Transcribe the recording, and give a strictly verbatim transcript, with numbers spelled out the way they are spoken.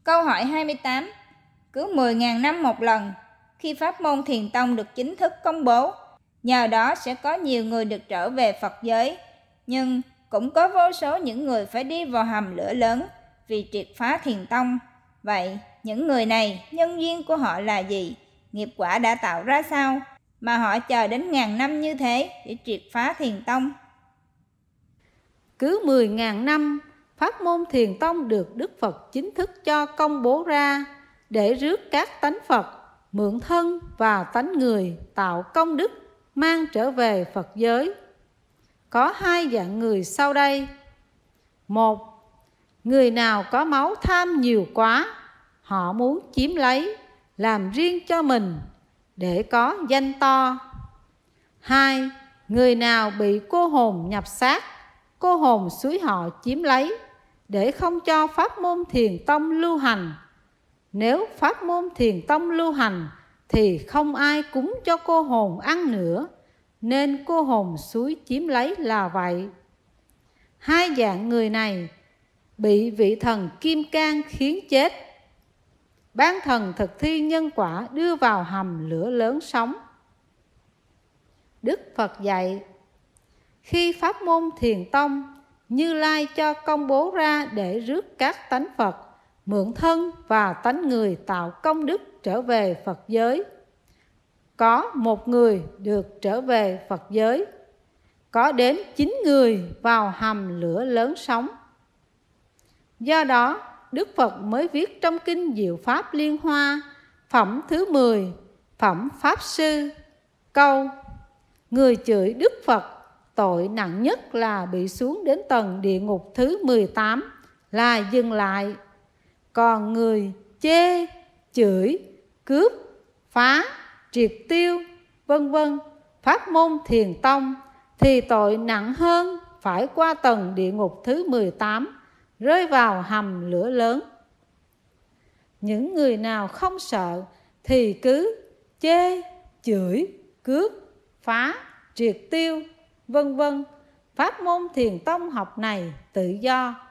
Câu hỏi hai mươi tám. Cứ mười nghìn năm một lần, khi pháp môn Thiền tông được chính thức công bố, nhờ đó sẽ có nhiều người được trở về Phật giới, nhưng cũng có vô số những người phải đi vào hầm lửa lớn vì triệt phá Thiền tông. Vậy những người này, nhân duyên của họ là gì? Nghiệp quả đã tạo ra sao mà họ chờ đến ngàn năm như thế để triệt phá Thiền tông? Cứ mười nghìn năm, pháp môn Thiền tông được Đức Phật chính thức cho công bố ra để rước các tánh Phật, mượn thân và tánh người tạo công đức mang trở về Phật giới. Có hai dạng người sau đây. Một, người nào có máu tham nhiều quá, họ muốn chiếm lấy, làm riêng cho mình để có danh to. Hai, người nào bị cô hồn nhập xác, cô hồn xúi họ chiếm lấy để không cho pháp môn Thiền tông lưu hành. Nếu pháp môn Thiền tông lưu hành thì không ai cúng cho cô hồn ăn nữa, nên cô hồn xúi chiếm lấy là vậy. Hai dạng người này bị vị thần Kim Cang khiến chết. Bán thần thực thi nhân quả đưa vào hầm lửa lớn sống. Đức Phật dạy, khi pháp môn Thiền tông Như Lai cho công bố ra để rước các tánh Phật, mượn thân và tánh người tạo công đức trở về Phật giới. Có một người được trở về Phật giới, có đến chín người vào hầm lửa lớn sống. Do đó, Đức Phật mới viết trong Kinh Diệu Pháp Liên Hoa, phẩm thứ mười, phẩm Pháp Sư, câu: người chửi Đức Phật, tội nặng nhất là bị xuống đến tầng địa ngục thứ mười tám là dừng lại. Còn người chê, chửi, cướp, phá, triệt tiêu, vân vân pháp môn Thiền tông thì tội nặng hơn, phải qua tầng địa ngục thứ mười tám, rơi vào hầm lửa lớn. Những người nào không sợ thì cứ chê, chửi, cướp, phá, triệt tiêu, vân vân pháp môn Thiền tông học này tự do.